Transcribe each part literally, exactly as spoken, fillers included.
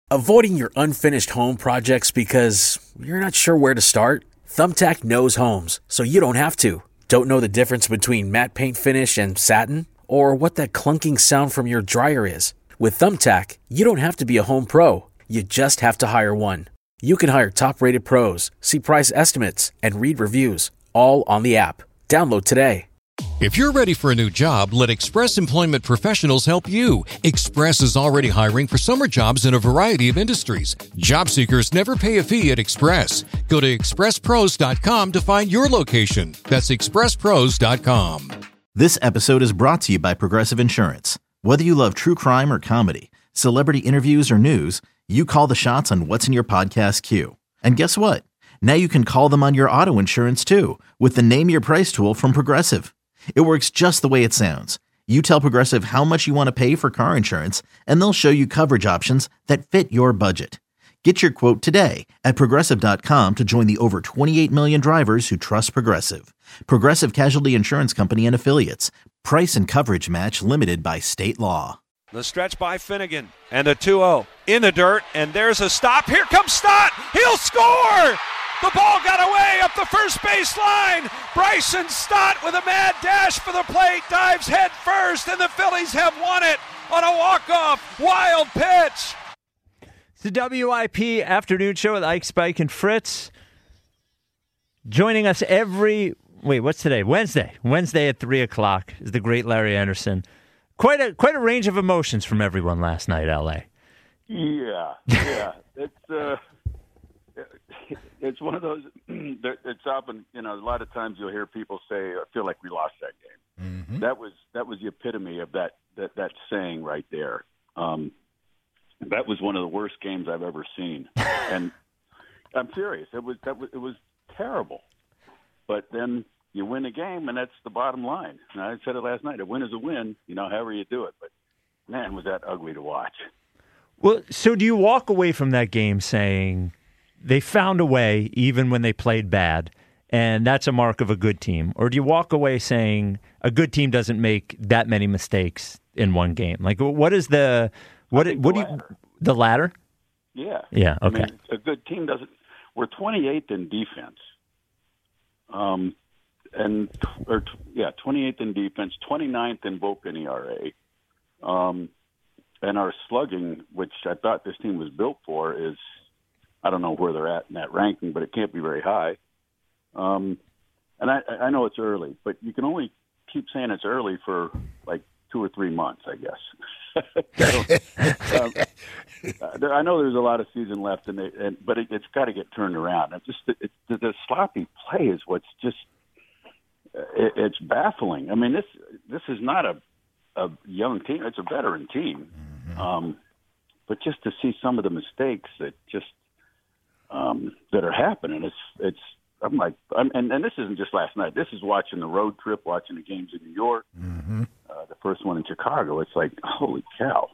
Avoiding your unfinished home projects because you're not sure where to start? Thumbtack knows homes, so you don't have to. Don't know the difference between matte paint finish and satin? Or what that clunking sound from your dryer is? With Thumbtack, you don't have to be a home pro. You just have to hire one. You can hire top-rated pros, see price estimates, and read reviews, all on the app. Download today. If you're ready for a new job, let Express Employment Professionals help you. Express is already hiring for summer jobs in a variety of industries. Job seekers never pay a fee at Express. Go to express pros dot com to find your location. That's express pros dot com. This episode is brought to you by Progressive Insurance. Whether you love true crime or comedy, celebrity interviews or news, you call the shots on what's in your podcast queue. And guess what? Now you can call them on your auto insurance too with the Name Your Price tool from Progressive. It works just the way it sounds. You tell Progressive how much you want to pay for car insurance, and they'll show you coverage options that fit your budget. Get your quote today at progressive dot com to join the over twenty-eight million drivers who trust Progressive. Progressive Casualty Insurance Company and Affiliates. Price and coverage match limited by state law. The stretch by Finnegan and a two oh in the dirt, and there's a stop. Here comes Stott. He'll score! The ball got away up the first base line. Bryson Stott with a mad dash for the plate, dives head first, and the Phillies have won it on a walk-off wild pitch. It's the W I P Afternoon Show with Ike, Spike, and Fritz. Joining us every, wait, what's today? Wednesday. Wednesday at three o'clock is the great Larry Anderson. Quite a quite a range of emotions from everyone last night, L A. Yeah, yeah. It's uh, it's one of those. It's often, you know, a lot of times you'll hear people say, "I feel like we lost that game." Mm-hmm. That was that was the epitome of that that that saying right there. Um, that was one of the worst games I've ever seen, and I'm serious. It was that was it was terrible. But then you win a game, and that's the bottom line. And I said it last night. A win is a win, you know, however you do it. But man, was that ugly to watch. Well, so do you walk away from that game saying they found a way even when they played bad, and that's a mark of a good team? Or do you walk away saying a good team doesn't make that many mistakes in one game? Like, what is the what? What do you the latter? Yeah, yeah. Okay, I mean, a good team doesn't. We're twenty-eighth in defense, um, and or yeah, twenty-eighth in defense, twenty-ninth in bullpen E R A. Um, And our slugging, which I thought this team was built for, is I don't know where they're at in that ranking, but it can't be very high. Um, and I, I know it's early, but you can only keep saying it's early for like two or three months, I guess. so, um, there, I know there's a lot of season left, and, they, and but it, it's got to get turned around. It's just it, the, the sloppy play is what's just it, it's baffling. I mean, this this is not a a young team. It's a veteran team. Mm-hmm. Um, but just to see some of the mistakes that just um, that are happening, it's it's. I'm like, I'm, and and this isn't just last night. This is watching the road trip, watching the games in New York, mm-hmm. uh, the first one in Chicago. It's like, holy cow!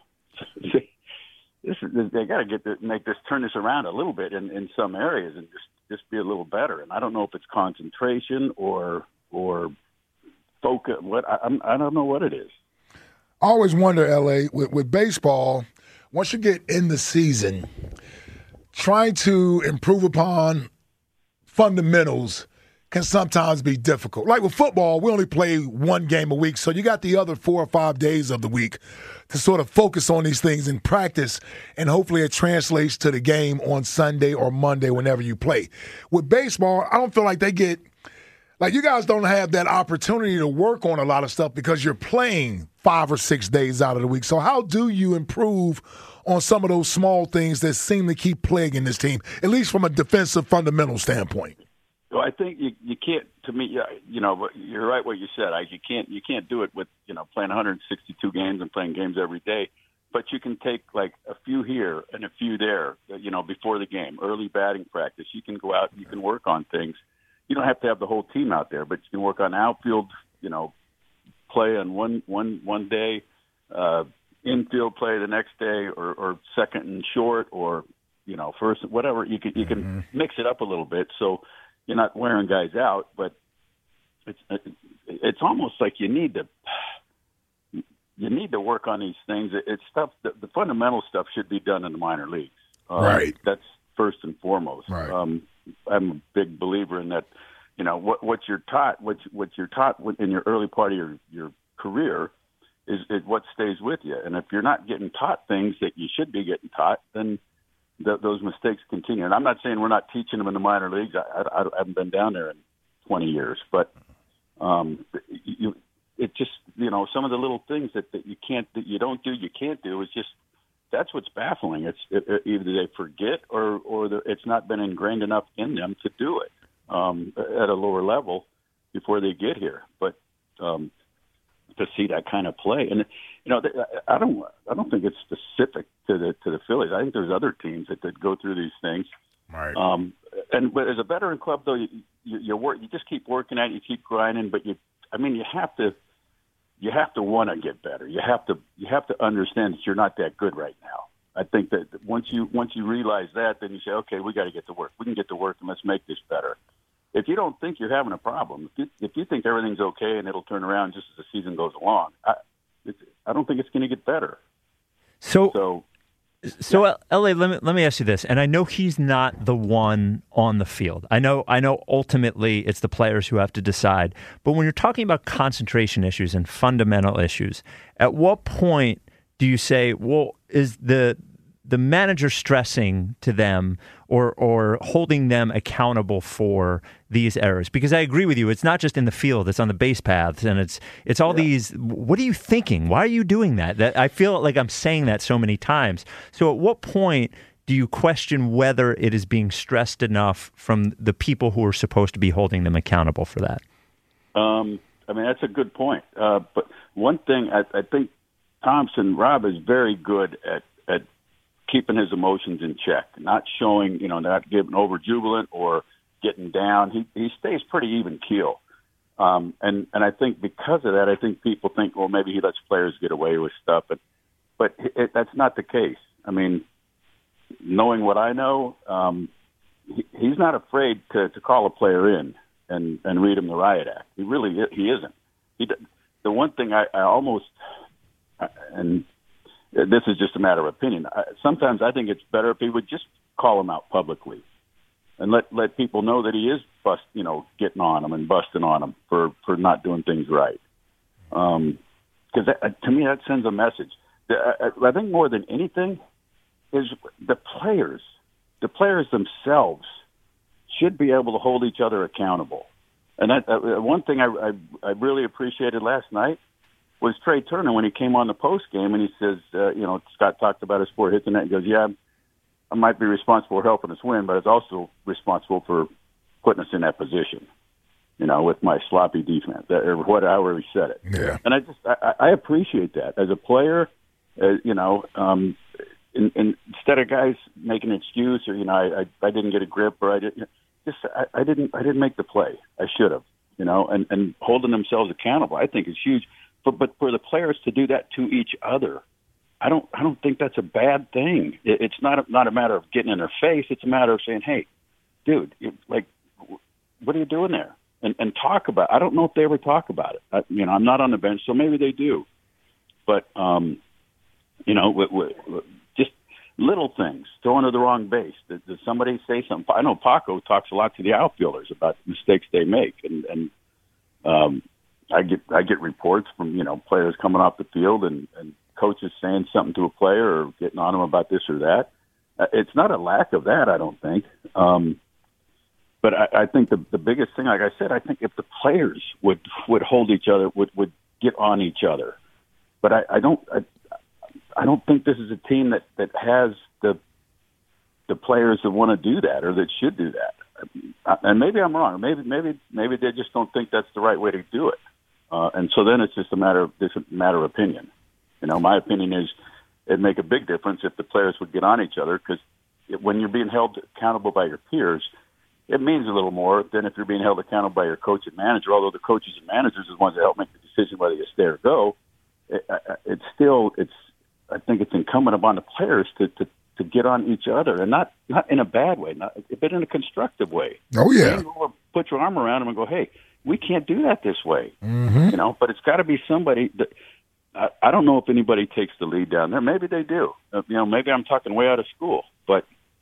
this is they got to get the, make this turn this around a little bit in, in some areas and just, just be a little better. And I don't know if it's concentration or or focus. What I, I'm, I don't know what it is. I always wonder, L A, with, with baseball, once you get in the season, trying to improve upon fundamentals can sometimes be difficult. Like with football, we only play one game a week, so you got the other four or five days of the week to sort of focus on these things in practice, and hopefully it translates to the game on Sunday or Monday whenever you play. With baseball, I don't feel like they get – like you guys don't have that opportunity to work on a lot of stuff because you're playing five or six days out of the week. So how do you improve on some of those small things that seem to keep plaguing this team, at least from a defensive fundamental standpoint? Well, I think you you can't. To me, you know, you're right what you said. I, you can't you can't do it with you know playing one hundred sixty-two games and playing games every day. But you can take like a few here and a few there. You know, before the game, early batting practice. You can go out and you can work on things. You don't have to have the whole team out there, but you can work on outfield. You know, play on one one one day. Uh, infield play the next day, or, or second and short, or you know first, whatever. You can you can mm-hmm. mix it up a little bit, so you're not wearing guys out. But it's it's almost like you need to you need to work on these things. It's stuff that the fundamental stuff should be done in the minor leagues. Um, right. That's first and foremost. Right. Um, I'm a big believer in that. You know, what what you're taught, what what you're taught in your early part of your your career is, is what stays with you. And if you're not getting taught things that you should be getting taught, then th- those mistakes continue. And I'm not saying we're not teaching them in the minor leagues. I, I, I haven't been down there in twenty years, but um, you, it just, you know, some of the little things that, that you can't, that you don't do, you can't do is just, that's what's baffling. It's it, it, either they forget or, or it's not been ingrained enough in them to do it um, at a lower level before they get here. But, um, to see that kind of play. And, you know, I don't I don't think it's specific to the to the Phillies. I think there's other teams that, that go through these things. Right. Um, and but as a veteran club, though, you, you, you work, you just keep working at it, you keep grinding. But you, I mean, you have to you have to want to get better. You have to you have to understand that you're not that good right now. I think that once you once you realize that, then you say, okay, we got to get to work. We can get to work, and let's make this better. If you don't think you're having a problem, if you, if you think everything's okay and it'll turn around just as the season goes along, I, it's, I don't think it's going to get better. So, so, so yeah. L A, let me let me ask you this, and I know he's not the one on the field. I know, I know. Ultimately, it's the players who have to decide. But when you're talking about concentration issues and fundamental issues, at what point do you say, "Well, is the the manager stressing to them or or holding them accountable for these errors?" Because I agree with you, it's not just in the field, it's on the base paths, and it's it's all yeah. these, what are you thinking? Why are you doing that? That I feel like I'm saying that so many times. So at what point do you question whether it is being stressed enough from the people who are supposed to be holding them accountable for that? Um, I mean, that's a good point. Uh, but one thing, I, I think Thompson, Rob is very good at, at keeping his emotions in check, not showing, you know, not getting over jubilant or getting down. He he stays pretty even keel. Um, and, and I think because of that, I think people think, well, maybe he lets players get away with stuff. But, but it, that's not the case. I mean, knowing what I know, um, he, he's not afraid to, to call a player in and, and read him the riot act. He really he isn't. He, the one thing I, I almost, and this is just a matter of opinion, I, sometimes I think it's better if he would just call him out publicly and let let people know that he is bust, you know, getting on them and busting on them for, for not doing things right. Um, because to me that sends a message. I, I think more than anything is the players, the players themselves should be able to hold each other accountable. And that, uh, one thing I, I, I really appreciated last night was Trey Turner when he came on the post game and he says, uh, you know, Scott talked about his four hits and that. He goes, yeah, I might be responsible for helping us win, but I was also responsible for putting us in that position, you know, with my sloppy defense, or whatever he said it. Yeah. And I just, I, I appreciate that as a player, uh, you know, um, in, in, instead of guys making an excuse or, you know, I, I, I didn't get a grip or I didn't, just, I, I didn't, I didn't make the play. I should have, you know, and, and holding themselves accountable, I think is huge. But, but for the players to do that to each other, I don't I don't think that's a bad thing. It, it's not a, not a matter of getting in their face. It's a matter of saying, hey, dude, you, like, what are you doing there? And, and talk about it. I don't know if they ever talk about it. I, you know, I'm not on the bench, so maybe they do. But, um, you know, w- w- w- just little things, throwing to the wrong base. Did, did somebody say something? I know Paco talks a lot to the outfielders about the mistakes they make. And, and um, I get I get reports from, you know, players coming off the field and, and coaches saying something to a player or getting on them about this or that. Uh, it's not a lack of that, I don't think. Um, but I, I think the the biggest thing, like I said, I think if the players would would hold each other, would would get on each other. But I, I don't I, I don't think this is a team that, that has the the players that want to do that or that should do that. And maybe I'm wrong. Maybe maybe maybe they just don't think that's the right way to do it. Uh, and so then it's just a matter of it's a matter of opinion. You know, my opinion is it'd make a big difference if the players would get on each other, because when you're being held accountable by your peers, it means a little more than if you're being held accountable by your coach and manager. Although the coaches and managers are the ones that help make the decision whether you stay or go, it, it's still it's. I think it's incumbent upon the players to, to, to get on each other, and not not in a bad way, not, but in a constructive way. Oh yeah, you know, put your arm around them and go, hey, we can't do that this way. Mm-hmm. You know, but it's got to be somebody that. I, I don't know if anybody takes the lead down there. Maybe they do. Uh, you know, maybe I'm talking way out of school. But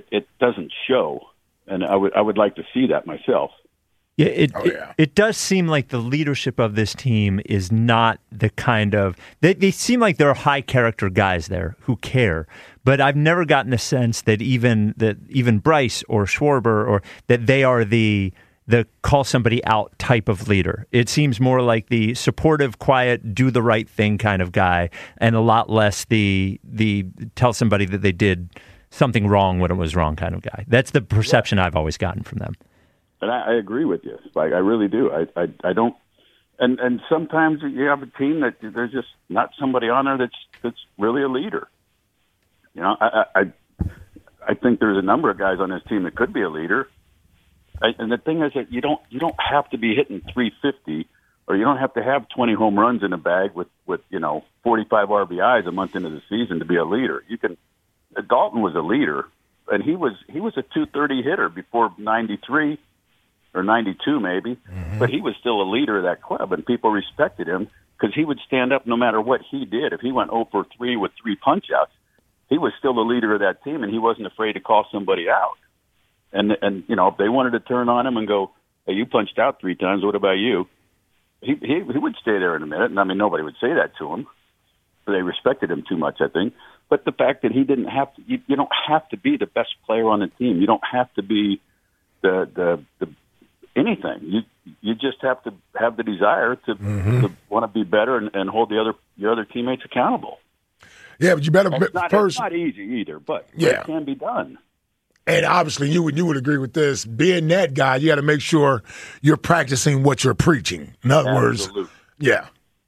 it doesn't show, and I would I would like to see that myself. Yeah, it, oh, yeah. it it does seem like the leadership of this team is not the kind of they, they seem like there are high character guys there who care, but I've never gotten a sense that even that even Bryce or Schwarber or that they are the the call somebody out type of leader. It seems more like the supportive, quiet, do the right thing kind of guy, and a lot less the the tell somebody that they did something wrong when it was wrong kind of guy. That's the perception I've always gotten from them. And I, I agree with you. Like I really do. I, I I don't. And and sometimes you have a team that there's just not somebody on there that's that's really a leader. You know, I I I think there's a number of guys on this team that could be a leader. I, and the thing is that you don't you don't have to be hitting three fifty, or you don't have to have twenty home runs in a bag with with you know forty-five R B Is a month into the season to be a leader. You can. Dalton was a leader, and he was he was a two thirty hitter before ninety-three. Or ninety-two maybe, mm-hmm. but he was still a leader of that club, and people respected him because he would stand up no matter what he did. If he went oh for three with three punch-outs, he was still the leader of that team, and he wasn't afraid to call somebody out. And, and you know, if they wanted to turn on him and go, hey, you punched out three times, what about you? He, he, he would stay there in a minute, and I mean, nobody would say that to him. But they respected him too much, I think. But the fact that he didn't have to, you, you don't have to be the best player on the team. You don't have to be the the the anything. You you just have to have the desire to, mm-hmm. to want to be better and, and hold the other your other teammates accountable. Yeah, but you better it's not, first. It's not easy either, but yeah. it can be done. And obviously, you would you would agree with this. Being that guy, you got to make sure you're practicing what you're preaching. In other Absolutely. words, yeah.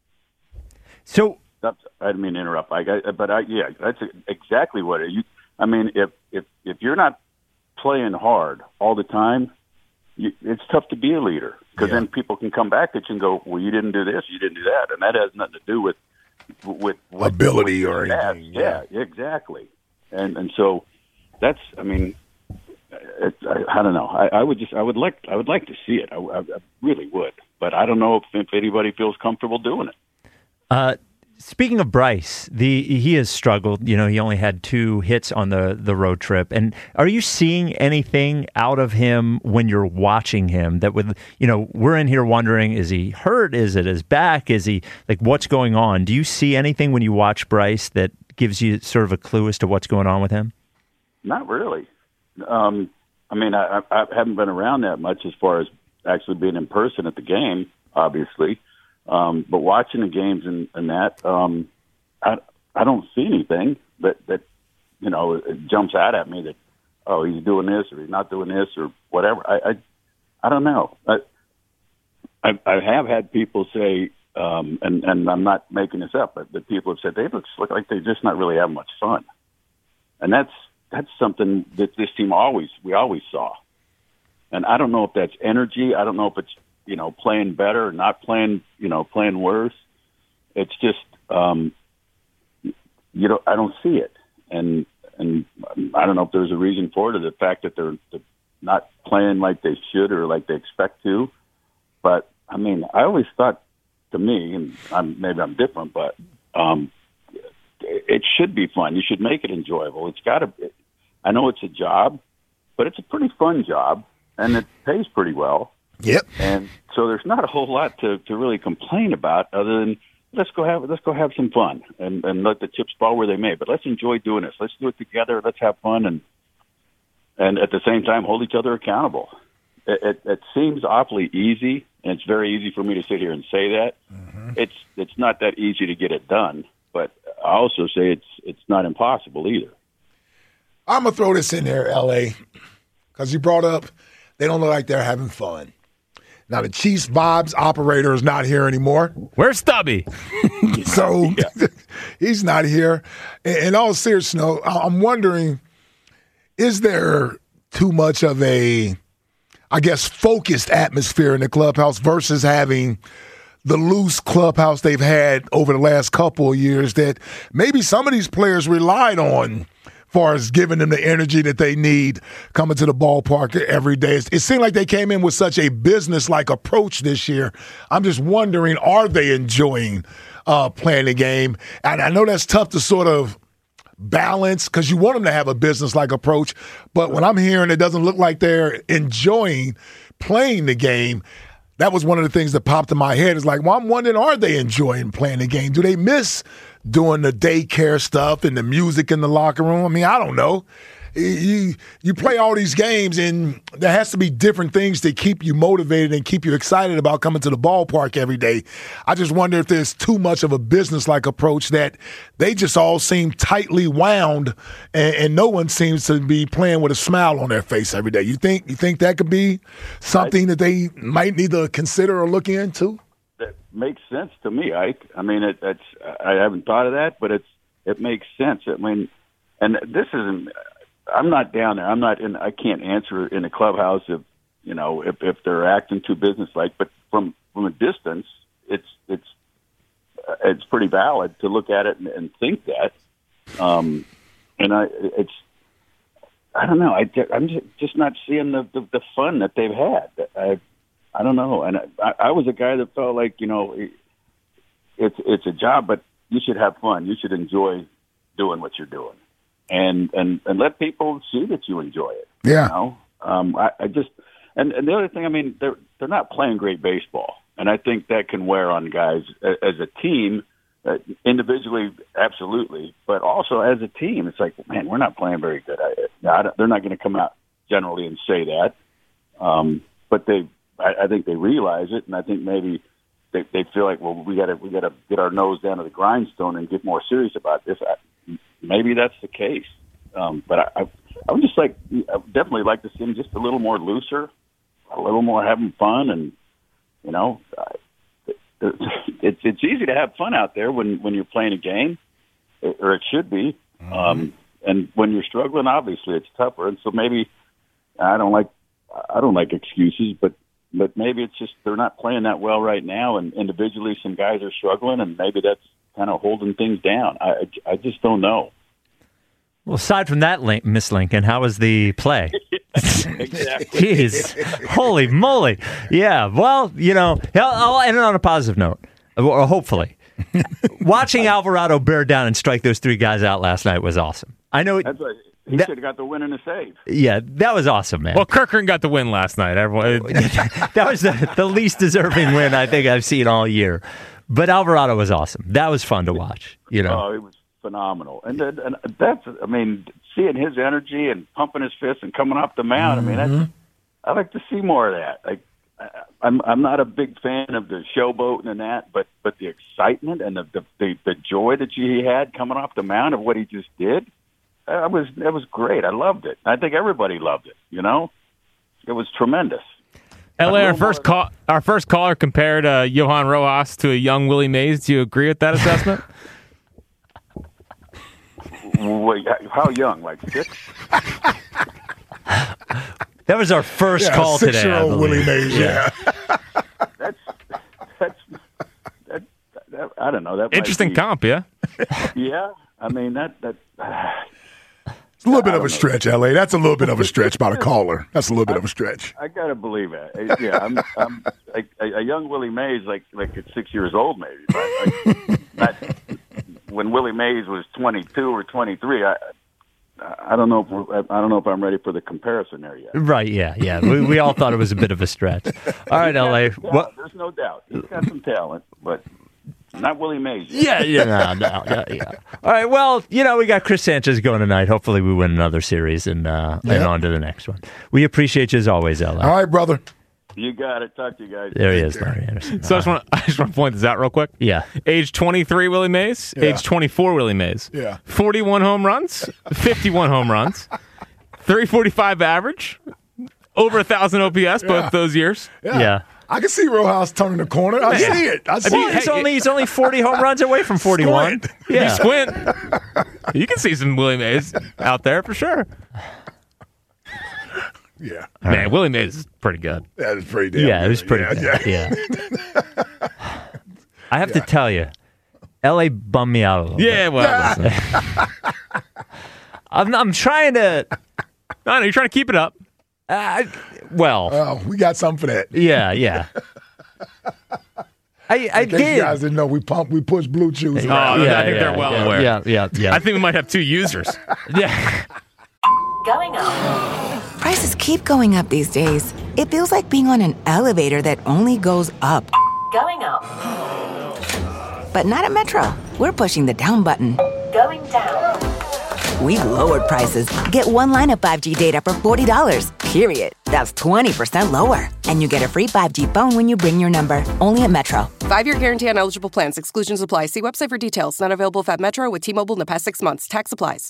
So That's, I didn't mean to interrupt, I, I, but I, yeah, that's exactly what it. You, I mean, if if if you're not playing hard all the time. You, it's tough to be a leader because yeah. then people can come back at you and go, well, you didn't do this, you didn't do that. And that has nothing to do with with, with ability with or anything. Yeah. yeah, exactly. And and so that's, I mean, it, I, I don't know. I, I would just, I would like, I would like to see it. I, I, I really would. But I don't know if, if anybody feels comfortable doing it. Uh, Speaking of Bryce, the he has struggled. You know, he only had two hits on the, the road trip. And are you seeing anything out of him when you're watching him that with, you know, we're in here wondering, is he hurt? Is it his back? Is he, like, what's going on? Do you see anything when you watch Bryce that gives you sort of a clue as to what's going on with him? Not really. Um, I mean, I, I haven't been around that much as far as actually being in person at the game, obviously. Um, but watching the games and, and that, um, I, I don't see anything that, that, you know, it jumps out at me that, oh, he's doing this or he's not doing this or whatever. I, I, I don't know. I, I, I have had people say, um, and, and I'm not making this up, but the people have said they look, look like they're just not really having much fun. And that's, that's something that this team always, we always saw. And I don't know if that's energy. I don't know if it's, you know, playing better or not playing, you know, playing worse. It's just, um, you know, I don't see it. And, and I don't know if there's a reason for it or the fact that they're, they're not playing like they should or like they expect to. But I mean, I always thought to me, and I'm, maybe I'm different, but, um, it should be fun. You should make it enjoyable. It's got to, I know it's a job, but it's a pretty fun job and it pays pretty well. Yep. And so there's not a whole lot to, to really complain about other than let's go have let's go have some fun and, and let the chips fall where they may. But let's enjoy doing this. Let's do it together. Let's have fun and and at the same time hold each other accountable. It, it, it seems awfully easy, and it's very easy for me to sit here and say that. Mm-hmm. It's it's not that easy to get it done, but I also say it's it's not impossible either. I'm gonna throw this in there, L A, because you brought up they don't look like they're having fun. Now, the Chiefs vibes operator is not here anymore. Where's Stubby? So yeah. He's not here. In all seriousness, I'm wondering, is there too much of a, I guess, focused atmosphere in the clubhouse versus having the loose clubhouse they've had over the last couple of years that maybe some of these players relied on far as giving them the energy that they need coming to the ballpark every day. It seemed like they came in with such a business-like approach this year. I'm just wondering, are they enjoying uh, playing the game? And I know that's tough to sort of balance, because you want them to have a business-like approach. But when I'm hearing it doesn't look like they're enjoying playing the game, that was one of the things that popped in my head. Is like, well, I'm wondering, are they enjoying playing the game? Do they miss doing the daycare stuff and the music in the locker room? I mean, I don't know. You you play all these games, and there has to be different things to keep you motivated and keep you excited about coming to the ballpark every day. I just wonder if there's too much of a business-like approach that they just all seem tightly wound, and, and no one seems to be playing with a smile on their face every day. You think you think that could be something that they might need to consider or look into? That makes sense to me, Ike. I mean, it, it's I haven't thought of that, but it's it makes sense. I mean, and this isn't. I'm not down there. I'm not in. I can't answer in the clubhouse if you know if, if they're acting too businesslike. But from from a distance, it's it's uh, it's pretty valid to look at it and, and think that. Um, and I it's I don't know. I I'm just not seeing the, the, the fun that they've had. I I don't know. And I, I was a guy that felt like you know it's it's a job, but you should have fun. You should enjoy doing what you're doing. And, and and let people see that you enjoy it. Yeah. You know? um, I, I just and, and the other thing, I mean, they're they're not playing great baseball, and I think that can wear on guys as a team, uh, individually, absolutely, but also as a team. It's like, man, we're not playing very good. I, I they're not going to come out generally and say that, um, but they, I, I think they realize it, and I think maybe they, they feel like, well, we got to we got to get our nose down to the grindstone and get more serious about this. I, Maybe that's the case, um, but I, I, I would just like, I would definitely like to see them just a little more looser, a little more having fun, and you know, it, it's it's easy to have fun out there when, when you're playing a game, or it should be, mm-hmm. um, and when you're struggling, obviously it's tougher. And so maybe I don't like I don't like excuses, but but maybe it's just they're not playing that well right now, and individually some guys are struggling, and maybe that's kind of holding things down. I, I just don't know. Well, aside from that, Link, Miss Lincoln, how was the play? Exactly. Jeez, holy moly! Yeah, well, you know, I'll, I'll end it on a positive note, or hopefully. Watching Alvarado bear down and strike those three guys out last night was awesome. I know. That's right. He that, should have got the win and the save. Yeah, that was awesome, man. Well, Kirkland got the win last night. Everyone, that was the, the least deserving win I think I've seen all year. But Alvarado was awesome. That was fun to watch. You know, oh, it was phenomenal, and, that, and that's, I mean, seeing his energy and pumping his fist and coming off the mound. Mm-hmm. I mean, that's, I like to see more of that. Like, I'm I'm not a big fan of the showboating and that, but but the excitement and the the, the, the joy that he had coming off the mound of what he just did, that was that was great. I loved it. I think everybody loved it. You know, it was tremendous. L A, our first call, our first caller compared uh, Johan Rojas to a young Willie Mays. Do you agree with that assessment? Wait, how young? Like six? That was our first yeah, call today. Six-year-old Willie Mays. Yeah. that's that's that, that, I don't know. That interesting be, comp, yeah. Yeah, I mean that that. It's a little bit of a stretch, L A. That's a little bit of a stretch by the caller. That's a little bit I, of a stretch. I gotta believe it. Yeah, I'm, I'm like a, a young Willie Mays, like like at six years old, maybe. Like, not, when Willie Mays was twenty-two or twenty-three, I I don't know. If we're, I don't know if I'm ready for the comparison there yet. Right? Yeah, yeah. We we all thought it was a bit of a stretch. All right, L A. What? There's no doubt. He's got some talent, but. Not Willie Mays. Yeah, yeah, no, no, no, yeah. All right, well, you know, we got Chris Sanchez going tonight. Hopefully we win another series and uh, yep. and on to the next one. We appreciate you as always, L A. All right, brother. You got it. Talk to you guys. There he is, Larry Anderson. So I just, want, I just want to point this out real quick. Yeah. Age twenty-three, Willie Mays. Yeah. Age twenty-four, Willie Mays. Yeah. forty-one home runs, fifty-one home runs, three forty-five average, over one thousand O P S yeah. both those years. Yeah. yeah. I can see Rojas turning the corner. I Man. see it. I see well, it. He's only he's only forty home runs away from forty-one. Squint. Yeah, you squint. You can see some Willie Mays out there for sure. Yeah, man, right. Willie Mays is pretty good. That is pretty damn. Yeah, good. it was pretty yeah, good. Yeah. yeah. I have yeah. to tell you, L A bummed me out a little yeah, bit. well, Yeah, well. I'm I'm trying to. No, no, you're trying to keep it up. Uh, well, oh, we got something for that. Yeah, yeah. I, I In case did. you guys didn't know, we pump, we push Blue Chews. Oh, around. I think they're well yeah, aware. Yeah, yeah, yeah. I think we might have two users. yeah. Going up. Prices keep going up these days. It feels like being on an elevator that only goes up. Going up. But not at Metro. We're pushing the down button. Going down. We've lowered prices. Get one line of five G data for forty dollars, period. That's twenty percent lower. And you get a free five G phone when you bring your number. Only at Metro. Five-year guarantee on eligible plans. Exclusions apply. See website for details. Not available if at Metro with T-Mobile in the past six months. Tax applies.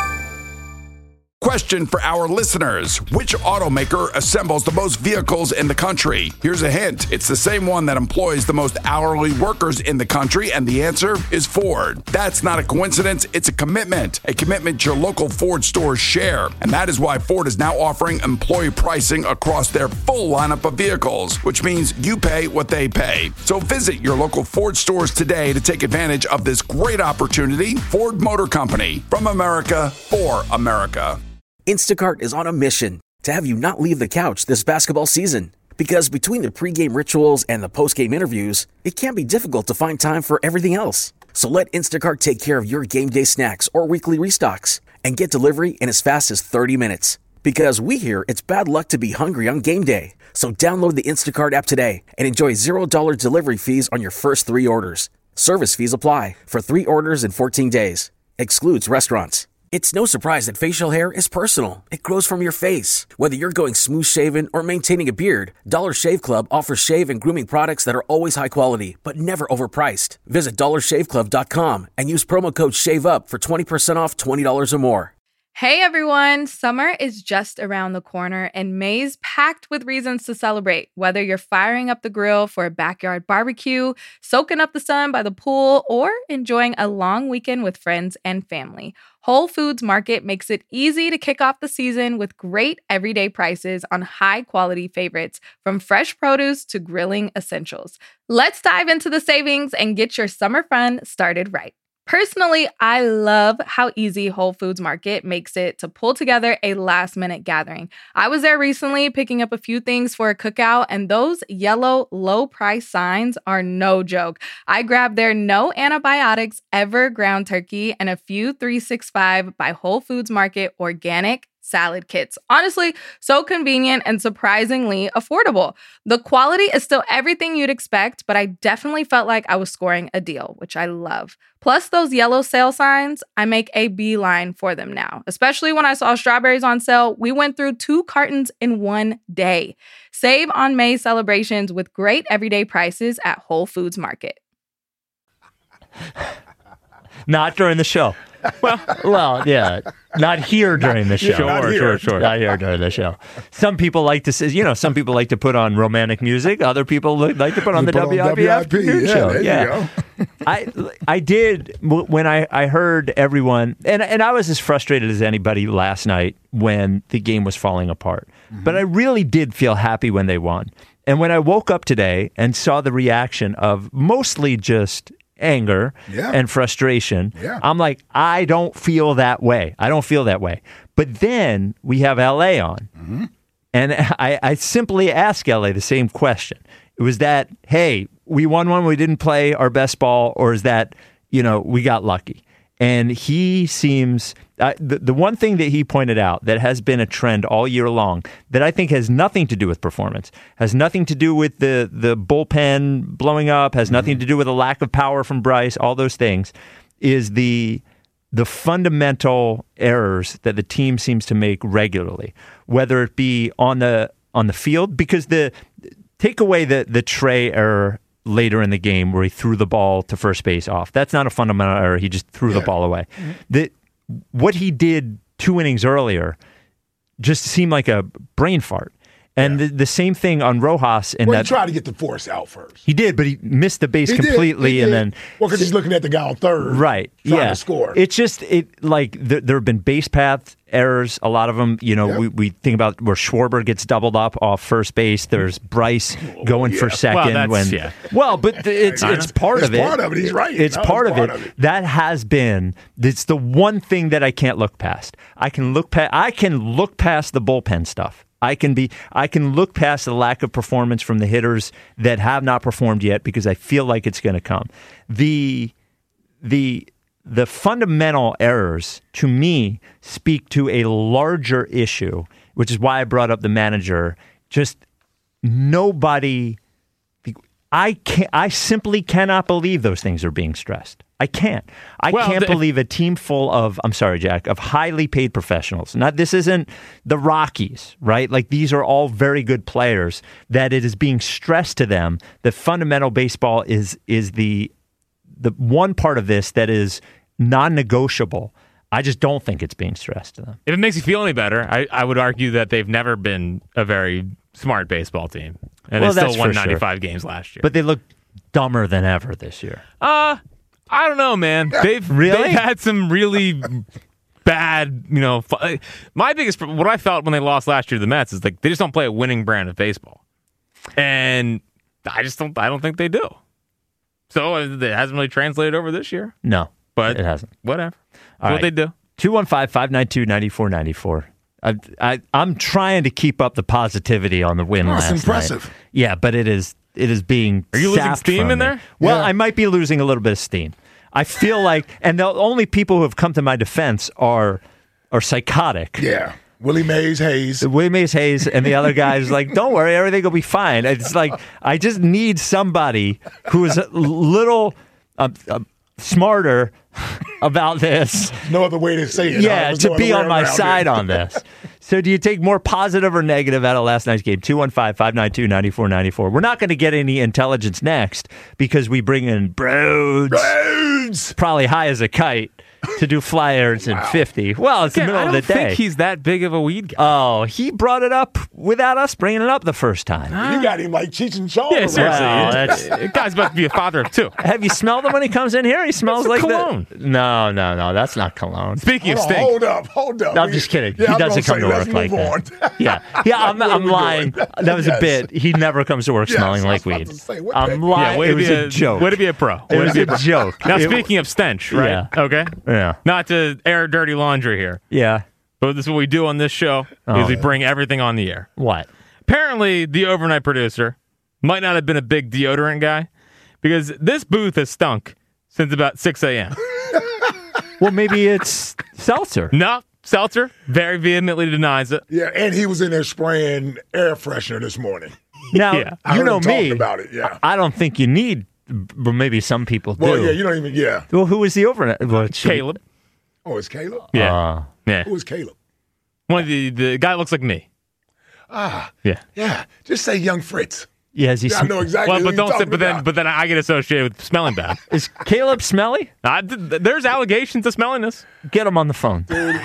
Question for our listeners. Which automaker assembles the most vehicles in the country? Here's a hint. It's the same one that employs the most hourly workers in the country, and the answer is Ford. That's not a coincidence. It's a commitment. A commitment your local Ford stores share. And that is why Ford is now offering employee pricing across their full lineup of vehicles, which means you pay what they pay. So visit your local Ford stores today to take advantage of this great opportunity. Ford Motor Company. From America, for America. Instacart is on a mission to have you not leave the couch this basketball season. Because between the pregame rituals and the postgame interviews, it can be difficult to find time for everything else. So let Instacart take care of your game day snacks or weekly restocks and get delivery in as fast as thirty minutes. Because we hear it's bad luck to be hungry on game day. So download the Instacart app today and enjoy zero dollars delivery fees on your first three orders. Service fees apply for three orders in fourteen days. Excludes restaurants. It's no surprise that facial hair is personal. It grows from your face. Whether you're going smooth shaven or maintaining a beard, Dollar Shave Club offers shave and grooming products that are always high quality, but never overpriced. Visit dollar shave club dot com and use promo code SHAVEUP for twenty percent off twenty dollars or more. Hey everyone, summer is just around the corner and May's packed with reasons to celebrate. Whether you're firing up the grill for a backyard barbecue, soaking up the sun by the pool, or enjoying a long weekend with friends and family, Whole Foods Market makes it easy to kick off the season with great everyday prices on high-quality favorites, from fresh produce to grilling essentials. Let's dive into the savings and get your summer fun started right. Personally, I love how easy Whole Foods Market makes it to pull together a last-minute gathering. I was there recently picking up a few things for a cookout, and those yellow low-price signs are no joke. I grabbed their no antibiotics ever ground turkey and a few three sixty-five by Whole Foods Market organic salad kits. Honestly, so convenient and surprisingly affordable. The quality is still everything you'd expect, but I definitely felt like I was scoring a deal, which I love. Plus those yellow sale signs, I make a beeline for them now. Especially when I saw strawberries on sale, we went through two cartons in one day. Save on May celebrations with great everyday prices at Whole Foods Market. Not during the show. Well, well, yeah, not here during the show. Sure, sure, sure. Not here during the show. Some people like to say, you know, some people like to put on romantic music. Other people like to put on the Put on W I P F W I P, yeah, show. there you Yeah, go. I I did when I, I heard everyone, and and I was as frustrated as anybody last night when the game was falling apart. Mm-hmm. But I really did feel happy when they won. And when I woke up today and saw the reaction of mostly just anger yeah. and frustration, yeah. I'm like, I don't feel that way. I don't feel that way. But then we have L A on. Mm-hmm. And I, I simply asked L A the same question. It was that, hey, we won one, we didn't play our best ball, or is that, you know, we got lucky? And he seems, uh, the, the one thing that he pointed out that has been a trend all year long that I think has nothing to do with performance, has nothing to do with the, the bullpen blowing up, has nothing to do with a lack of power from Bryce, all those things, is the the fundamental errors that the team seems to make regularly, whether it be on the on the field, because the take away the the Trey error later in the game where he threw the ball to first base off. That's not a fundamental error. He just threw yeah. the ball away. Mm-hmm. The, what he did two innings earlier just seemed like a brain fart. And yeah. the, the same thing on Rojas. And well, that, he tried to get the force out first. He did, but he missed the base he completely. Did, and did. then well, because he's looking at the guy on third, right? Trying yeah, to score. It's just it like there, there have been base path errors. A lot of them, you know, yep. we, we think about where Schwarber gets doubled up off first base. There's Bryce oh, going yeah. for second well, when yeah. well, but it's it's part it's of it. Part of it. He's right. It's no, part, it's of, part it. of it. That has been. It's the one thing that I can't look past. I can look past. I can look past the bullpen stuff. I can be. I can look past the lack of performance from the hitters that have not performed yet because I feel like it's going to come. The the the fundamental errors to me speak to a larger issue, which is why I brought up the manager. Just nobody. I can't. I simply cannot believe those things are being stressed. I can't. I well, can't the, believe a team full of, I'm sorry, Jack, of highly paid professionals. Not this isn't the Rockies, right? Like these are all very good players that it is being stressed to them that fundamental baseball is is the the one part of this that is non-negotiable. I just don't think it's being stressed to them. If it makes you feel any better, I, I would argue that they've never been a very smart baseball team. And well, they still won sure. ninety-five games last year. But they look dumber than ever this year. Uh, I don't know, man. They've really? they've had some really bad, you know. Fu- my biggest, what I felt when they lost last year to the Mets is like they just don't play a winning brand of baseball, and I just don't. I don't think they do. So it hasn't really translated over this year. No, but it hasn't. Whatever. That's All what right. they do. two one five, five nine two, nine four nine four. I, I, I'm trying to keep up the positivity on the win Oh, last it's impressive. night. Yeah, but it is it is being Are you losing sapped steam from in me. there? Well, Yeah. I might be losing a little bit of steam. I feel like, and the only people who have come to my defense are are psychotic. Yeah. Willie Mays Hayes. Willie Mays Hayes and the other guys like, don't worry, everything will be fine. It's like I just need somebody who is a little uh, uh, smarter about this. No other way to say it. Yeah, There's to no be other on way my around side it. on this. So do you take more positive or negative out of last night's game? two one five, five nine two, nine four nine four. We're not going to get any intelligence next because we bring in Broads. Broads! Probably high as a kite to do flyers in fifty. Well, it's the Yeah, middle I of don't the day. think he's that big of a weed guy. Oh, he brought it up without us bringing it up the first time. You got him like Cheech and Chong. Yeah, around. seriously. Well, It's- the guy's about to be a father of two. Have you smelled him when he comes in here? He smells It's like cologne. the- No, no, no. That's not cologne. Speaking of Hold on, stink, hold up, hold up. No, I'm We- just kidding. Yeah, he I'm doesn't gonna come say, to let's work like move that. on. Yeah, yeah. I'm, What are I'm we lying. doing? That was a Yes. bit. He never comes to work Yes, smelling I like was about weed. to say, what the- I'm lying. yeah, way it to was be a, joke. Way to be a pro. It Way was to a be joke. Now, It- speaking of stench, right? Yeah. Okay. Yeah. Not to air dirty laundry here, Yeah. but this is what we do on this show: Oh. is we bring everything on the air. What? Apparently, the overnight producer might not have been a big deodorant guy because this booth has stunk since about six a.m. Well, maybe it's seltzer. No, Seltzer very vehemently denies it. Yeah, and he was in there spraying air freshener this morning. Now, Yeah. I you heard know him talking me. about it, yeah. I don't think you need, but maybe some people do. Well, yeah, you don't even, yeah. Well, who was the overnight? Well, it's- Caleb. Oh, it's Caleb? Yeah. Uh, Yeah. Who is Caleb? One of the, the guy looks like me. Ah, Yeah. yeah. Just say young Fritz. yeah, is he? Yeah, I sm- know exactly Well, who but you're don't say, talking but then about. but then I get associated with smelling bad. Is Caleb smelly? I, th- there's allegations of smelliness. Get him on the phone.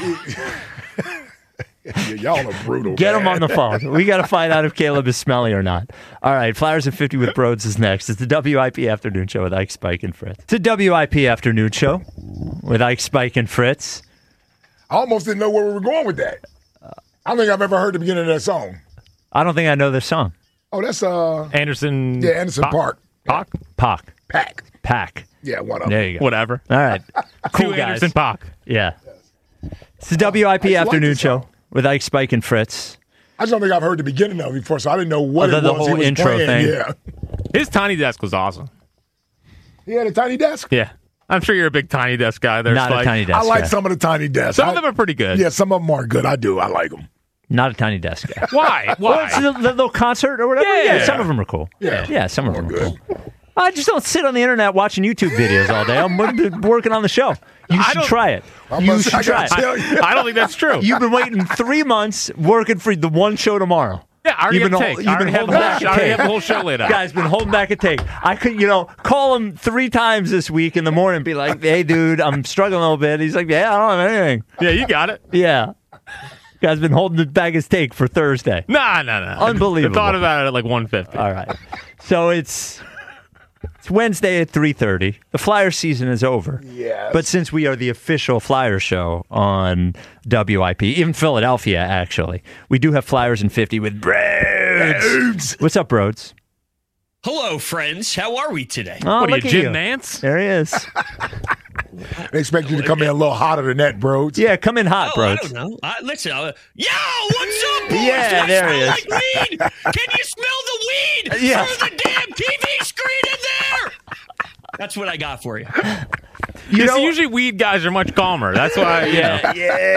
Yeah, y'all are brutal. Get man. him on the phone. We got to find out if Caleb is smelly or not. All right, Flyers at fifty with Broads is next. It's the W I P Afternoon Show with Ike, Spike, and Fritz. It's a W I P Afternoon Show with Ike, Spike, and Fritz. I almost didn't know where we were going with that. I don't think I've ever heard the beginning of that song. I don't think I know this song. Oh, that's uh, Anderson. yeah, Anderson Paak. Park. Paak? Pac. Pack. Pack. Yeah, one of There them. you go. Whatever. All right. Cool Two guys. Anderson Paak. Yeah. It's the W I P I like Afternoon this song. Show with Ike, Spike, and Fritz. I just don't think I've heard the beginning of it before, so I didn't know what Other it the was he whole was intro playing. thing. Yeah, His tiny desk was awesome. he had a tiny desk. Yeah. I'm sure you're a big tiny desk guy there. Not a Spike. tiny desk I like guy. some of the tiny desks. Some I- of them are pretty good. Yeah, some of them are good. I do. I like them. Not a tiny desk guy. Why? Well, Why? it's the, the little concert or whatever. Yeah. Yeah. some of them are cool. Yeah. yeah, some of More them are good. cool. I just don't sit on the internet watching YouTube videos all day. I'm w- working on the show. You I should don't- try it. I You must- should I try gotta it. tell you. I don't think that's true. You've been waiting three months working for the one show tomorrow. yeah, I already You've have been a take. hol- I you've already been have the holding whole, back a I already take. have the whole show laid out. Guy's been holding back a take. I could, you know, call him three times this week in the morning and be like, hey, dude, I'm struggling a little bit. He's like, yeah, I don't have anything. Yeah, you got it. Yeah. Guy's been holding back his take for Thursday. Nah, nah, nah. Unbelievable. I thought about it at like one fifty. All right. So it's it's Wednesday at three thirty. The Flyer season is over. Yes. But since we are the official Flyer show on W I P, even Philadelphia, actually, we do have Flyers in fifty with Broads. Dudes. What's up, Broads? Hello, friends. How are we today? Oh, What are you, look at Jim Nance? There he is. They expect you to come in a little hotter than that, bro. Yeah, come in hot, oh, bro. I don't know. Uh, listen, uh, yo, what's up, boys? Yeah, I there he smell is. like weed. Can you smell the weed Yeah. through the damn T V screen in there? That's what I got for you. You You know, know- usually weed guys are much calmer. That's why, you know.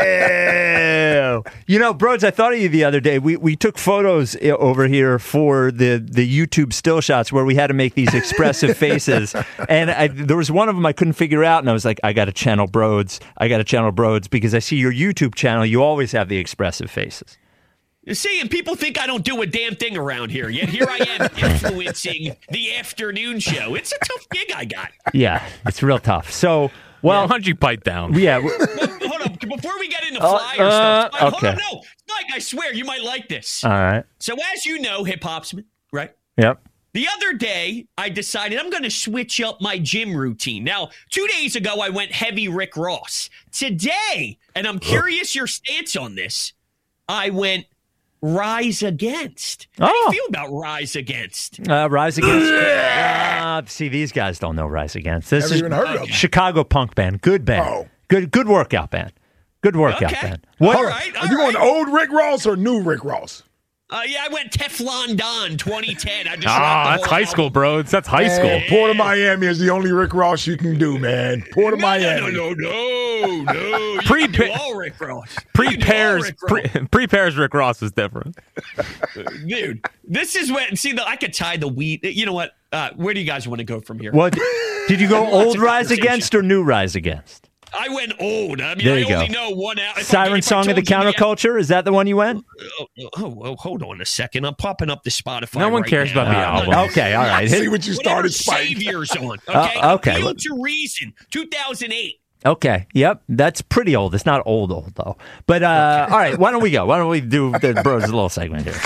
Yeah. You know, Broads, I thought of you the other day. We we took photos i- over here for the, the YouTube still shots where we had to make these expressive faces. And I, there was one of them I couldn't figure out. And I was like, I got to channel Broads. I got to channel Broads because I see your YouTube channel. You always have the expressive faces. You see, and people think I don't do a damn thing around here, yet here I am influencing the afternoon show. It's a tough gig I got. Yeah, it's real tough. So, well, Why don't you pipe down? yeah. w- Well, hold on, before we get into Uh, flyer uh, stuff, Mike, okay. hold on, no, Mike, I swear you might like this. All right. So, as you know, hip hopsman, right? Yep. The other day, I decided I'm going to switch up my gym routine. Now, two days ago, I went heavy Rick Ross. Today, and I'm curious your stance on this, I went Rise Against. How do Oh. you feel about Rise Against? Uh, Rise Against. Uh, see, these guys don't know Rise Against. This Never is even heard of them. Chicago punk band. Good band. Oh. Good good workout band. Good workout Okay. band. What? All right, all Are you right. going old Rick Ross or new Rick Ross? Uh, yeah, I went Teflon Don twenty ten. I just Ah, rocked the that's whole high album. school, bro. That's high school. Man, Port of Miami is the only Rick Ross you can do, man. Port of No, Miami. no, no, no, no, no. You Pre- can do all Rick Ross. You Pre can do all pairs, Rick pre, Ross. pre-pairs Rick Ross is different. Dude, this is when, see, the, I could tie the weed. You know what? Uh, where do you guys want to go from here? What? Did you go Lots old of Rise conversation. Against or new Rise Against? I went old. I mean, There I you only go. know one out. If I- Siren if I Song of the told you Counterculture? Is that the one you went? Oh, oh, oh, hold on a second. I'm popping up the Spotify. No one right cares now. about the I'm album. not- Okay, all right. See what you Whatever started, Spike. Savior's on. Okay. Uh, okay. Appeal to Reason, two thousand eight. Okay. Yep. That's pretty old. It's not old, old, though. But, uh, all right. Why don't we go? Why don't we do the Bros little segment here?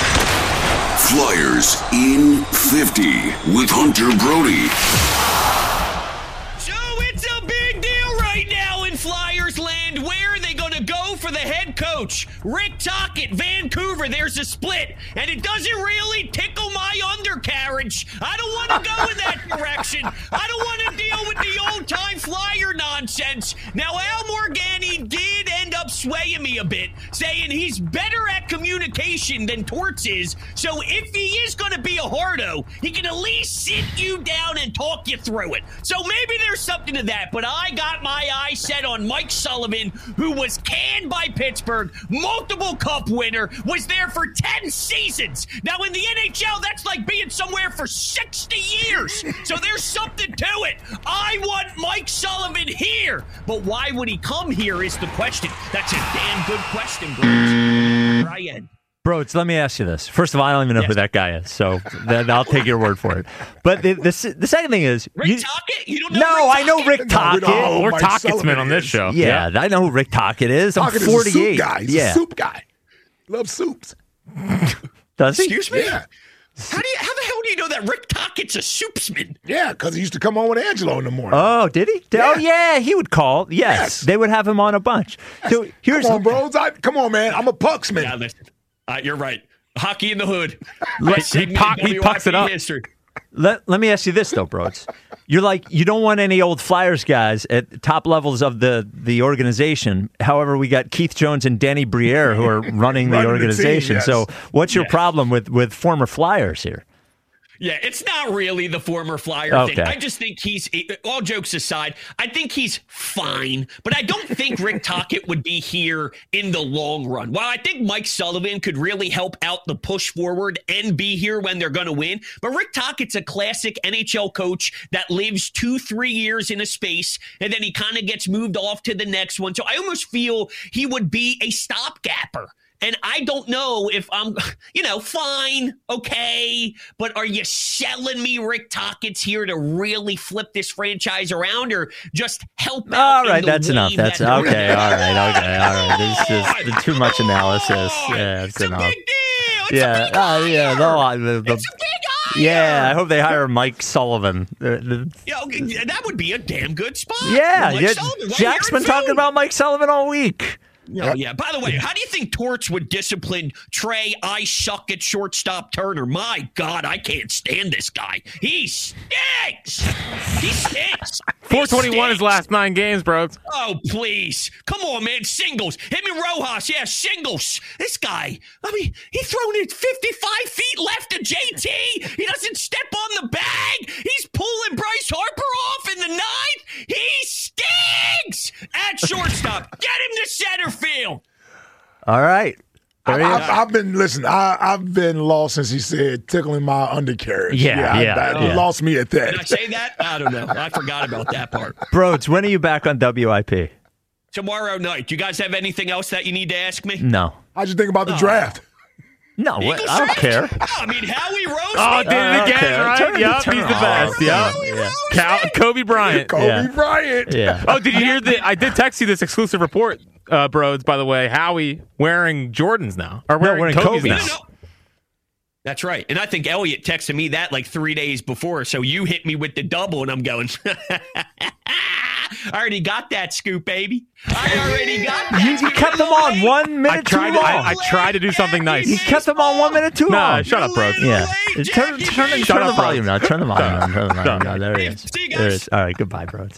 Flyers in fifty with Hunter Brody. So it's a big deal right now in Flyers land. Where are they going to go for the head coach? Rick Tocchet, Vancouver. There's a split, and it doesn't really tickle my undercarriage. I don't want to go in that direction. I don't want to deal with the old-time Flyer nonsense. Now, Al Morgani did end up swaying me a bit, saying he's better at communication than Torts is. So if he is going to be a hardo, he can at least sit you down and talk you through it. So maybe there's something to that, but I got my eyes set on Mike Sullivan, who was canned by Pittsburgh, multiple cup winner, was there for ten seasons. Now in the N H L, that's like being somewhere for sixty years. So there's something to it. I want Mike Sullivan here, but why would he come here is the question. That's a damn good question, bro. Brian. Bros, let me ask you this. First of all, I don't even know Yes. who that guy is, so then I'll take your word for it. But the the, s- the second thing is, Rick you, Tocchet? You don't know no, Rick I know Tocchet? Rick No, we don't know Tocchet. who We're Mike Tocchet's Sullivan been on this is. show. Yeah, I know who Rick Tocchet is. I'm Tocchet is a forty-eight. soup guy. He's yeah, a soup guy. Loves soups. does he? Excuse me? Yeah. How do you? How the hell do you know that Rick Tocchet's a soupsman? Yeah, because he used to come on with Angelo in the morning. Oh, did he? Yeah. Oh, yeah, he would call. Yes, Yes. they would have him on a bunch. So here's come on, bros. I, come on, man. I'm a pucksman. Yeah, listen. Uh, you're right. Hockey in the hood. Let- My segment he puck- in he pucks it W I P up. History. Let, let me ask you this, though, Bros. You're like, you don't want any old Flyers guys at top levels of the, the organization. However, we got Keith Jones and Danny Briere who are running the Running the team, organization. yes. So what's your Yes. problem with, with former Flyers here? Yeah, it's not really the former Flyer Okay. thing. I just think he's, all jokes aside, I think he's fine, but I don't think Rick Tocchet would be here in the long run. While I think Mike Sullivan could really help out the push forward and be here when they're going to win, but Rick Tocchet's a classic N H L coach that lives two, three years in a space, and then he kind of gets moved off to the next one. So I almost feel he would be a stopgapper. And I don't know if I'm, you know, fine, okay, but are you selling me Rick Tocchet's here to really flip this franchise around or just help out? All in right, the that's enough. wave That's that- okay. All right, okay, all right. This is too much analysis. Yeah, it's It's a enough. big deal. It's Yeah, a big uh, yeah, hire. no, I, the, the, It's a big hire. yeah. I hope they hire Mike Sullivan. Uh, the- Yeah, okay, that would be a damn good spot. yeah, Mike yeah. Sullivan, right Jack's here been in talking Philly. about Mike Sullivan all week. Oh, yeah. By the way, how do you think Torts would discipline Trey, I suck at shortstop Turner? My God, I can't stand this guy. He stinks. He stinks. four twenty-one his last nine games, bro. Oh, please. Come on, man. Singles. Him and Rojas. Yeah, singles. This guy, I mean, he's throwing it fifty-five feet left to J T. He doesn't step on the bag. He's pulling Bryce Harper off in the ninth. He stinks at shortstop. Get him to center field. All right. I, I've, I've been listen. I, I've been lost since he said tickling my undercarriage. Yeah, yeah, I, I yeah. lost me at that. Did I say that? I don't know. I forgot about that part. Broads, when are you back on W I P? Tomorrow night. You guys have anything else that you need to ask me? No. How'd you think about the Oh. draft? No, Eagles I don't draft? care. Oh, I mean, Howie Rose. Oh, did it again, right? Turn- Yep, turn he's it the off. best. Yep. Yeah. Cal- Kobe Bryant. Kobe Yeah. Bryant. Yeah. Oh, did you hear the? I did text you this exclusive report, uh, Broads. By the way, Howie wearing Jordans now, or wearing, wearing Kobe's, Kobe's. now. No, no, no. That's right. And I think Elliot texted me that like three days before. So you hit me with the double, and I'm going, I already got that scoop, baby. I already got that. You, you kept them on one minute I tried. too long. I, I tried to do something nice. You kept them on one minute too Nah, long. shut up, Broads. Yeah. Turn, turn, turn, Shut the up, volume Broads. down. Turn the volume down. Turn the volume Done. down. There it is. See you guys. There it is. All right. Goodbye, Broads.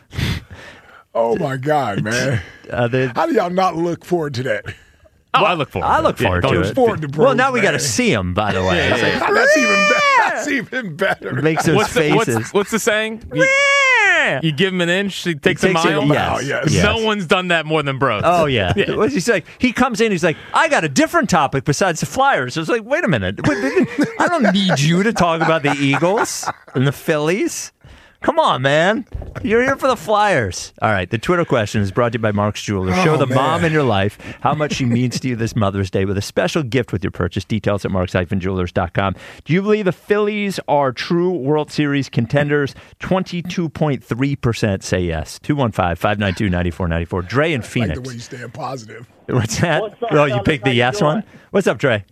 Oh my God, man! Uh, the, How do y'all not look forward to that? Oh, I look forward. I to look it. forward Yeah, to don't- it. forward to well, Broads, now we got to man. see him, by the way. Yeah, It's yeah, like, yeah. That's even better. That's even better. It makes those What's the, faces. what's, what's the saying? You, you give him an inch, he takes, takes a it a mile. mile, yes. yes. No one's done that more than Broads. Oh yeah. What's he say? He comes in. He's like, I got a different topic besides the Flyers. It's like, wait a minute. Wait, I don't need you to talk about the Eagles and the Phillies. Come on, man. You're here for the Flyers. All right. The Twitter question is brought to you by Mark's Jewelers. Show Oh, the man. mom in your life how much she means to you this Mother's Day with a special gift with your purchase. Details at marks dash jewelers dot com. Do you believe the Phillies are true World Series contenders? twenty-two point three percent say yes. two one five, five nine two, nine four nine four. Dre in Like Phoenix. the way you staying positive. What's that? What's up, oh, you fellas? picked the How you yes doing? one? What's up, Dre?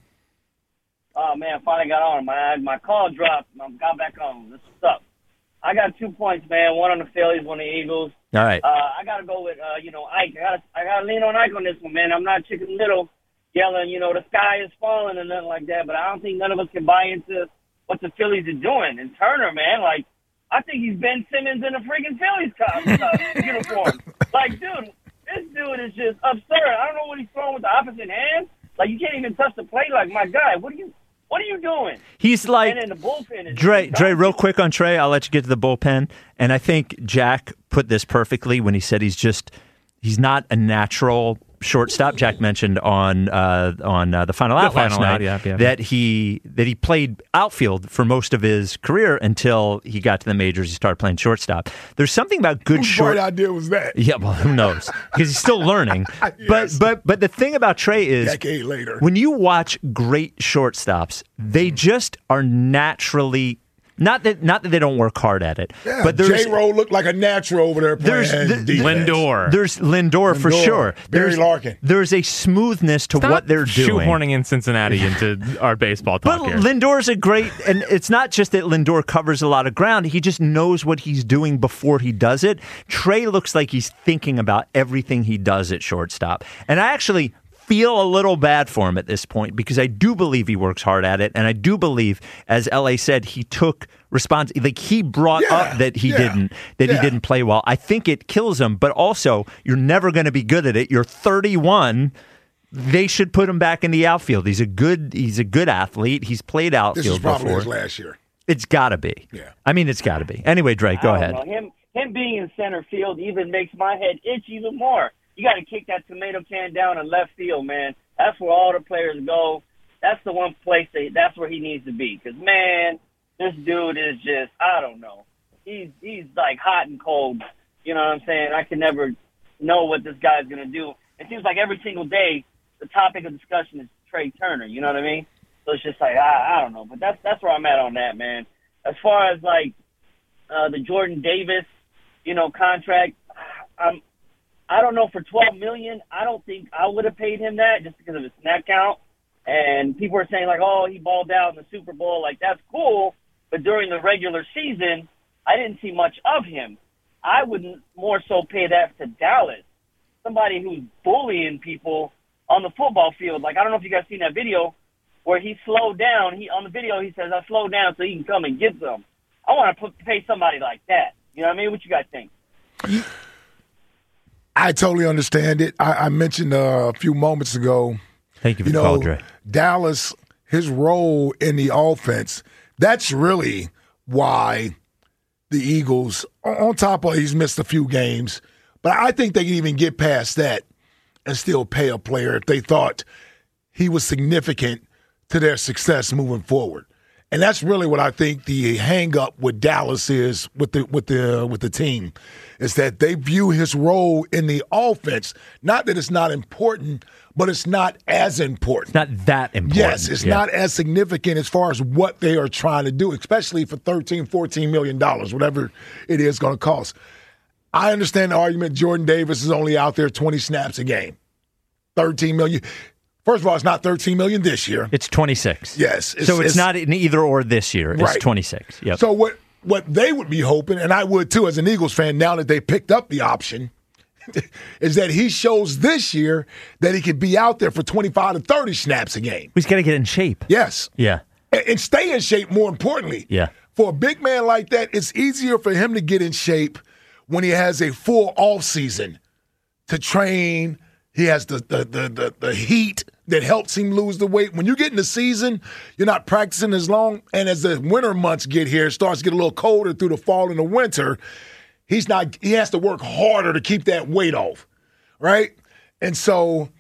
Oh man, finally got on. My my call dropped. I got back on. This is up. I got two points, man. One on the Phillies, one on the Eagles. All right. Uh, I gotta go with uh, you know Ike. I gotta I gotta lean on Ike on this one, man. I'm not Chicken Little yelling, you know, the sky is falling and nothing like that. But I don't think none of us can buy into what the Phillies are doing. And Turner, man, like I think he's Ben Simmons in a freaking Phillies co- uh, uniform. Like, dude, this dude is just absurd. I don't know what he's throwing with the opposite hand. Like, you can't even touch the plate. Like, my guy, what are you? What are you doing? He's like and then the bullpen is Dre. Dre, real quick on Trey. I'll let you get to the bullpen. And I think Jack put this perfectly when he said he's just he's not a natural shortstop. Jack mentioned on uh, on uh, the final The out last final out, night yeah, yeah. that he that he played outfield for most of his career until he got to the majors. He started playing shortstop. There's something about good Whose short. bright idea was that? Yeah, well, who knows? Because he's still learning. But Yes. but but the thing about Trey is, Decade later. when you watch great shortstops, they just are naturally not that not that they don't work hard at it, Yeah, but there's J-Roll looked like a natural over there there's playing the- defense. Lindor. there's Lindor, for Lindor, sure. Barry There's, Larkin. There's a smoothness to Stop what they're doing. shoehorning in Cincinnati into our baseball But talk here. Lindor's a great, and it's not just that Lindor covers a lot of ground. He just knows what he's doing before he does it. Trey looks like he's thinking about everything he does at shortstop. And I actually feel a little bad for him at this point because I do believe he works hard at it. And I do believe, as L A said, he took response, like he brought Yeah, up that he yeah, didn't, that yeah. he didn't play well. I think it kills him, but also you're never going to be good at it. You're thirty-one. They should put him back in the outfield. He's a good he's a good athlete. He's played This outfield was probably before. his last year. It's got to be. Yeah. I mean, it's got to be. Anyway, Drake, go I ahead. don't know. Him him being in center field even makes my head itch even more. You got to kick that tomato can down in left field, man. That's where all the players go. That's the one place they, that's where he needs to be. Because, man, this dude is just, I don't know. He's he's like hot and cold. You know what I'm saying? I can never know what this guy's going to do. It seems like every single day the topic of discussion is Trey Turner. You know what I mean? So it's just like, I, I don't know. But that's that's where I'm at on that, man. As far as, like, uh, the Jordan Davis, you know, contract, I'm, I don't know, for twelve million dollars, I don't think I would have paid him that just because of his snap count. And people are saying, like, oh, he balled out in the Super Bowl. Like, that's cool. But during the regular season, I didn't see much of him. I would more so pay that to Dallas somebody who's bullying people on the football field. Like, I don't know if you guys seen that video where he slowed down. He on the video, he says, I slowed down so he can come and get them. I want to put, pay somebody like that. You know what I mean? What you guys think? I totally understand it. I, I mentioned uh, a few moments ago. Thank you for you the know, call, Dre. Dallas, his role in the offense, that's really why the Eagles, on top of he's missed a few games, but I think they can even get past that and still pay a player if they thought he was significant to their success moving forward. And that's really what I think the hang-up with Dallas is with the with the with the team, is that they view his role in the offense, not that it's not important, but it's not as important. It's not that important. Yes, it's yeah. not as significant as far as what they are trying to do, especially for thirteen, fourteen million dollars, whatever it is going to cost. I understand the argument Jordan Davis is only out there twenty snaps a game. thirteen million dollars. First of all, it's not thirteen million dollars this year. It's twenty-six. Yes. It's, so it's, it's not an either or this year. It's right. twenty-six. Yep. So what, what they would be hoping, and I would too as an Eagles fan now that they picked up the option, is that he shows this year that he could be out there for twenty-five to thirty snaps a game. He's got to get in shape. Yes. Yeah. And, and stay in shape, more importantly. Yeah. For a big man like that, it's easier for him to get in shape when he has a full off season to train. He has the the the the, the heat that helps him lose the weight. When you get in the season, you're not practicing as long, and as the winter months get here, it starts to get a little colder through the fall and the winter. He's not. He has to work harder to keep that weight off, right? And so,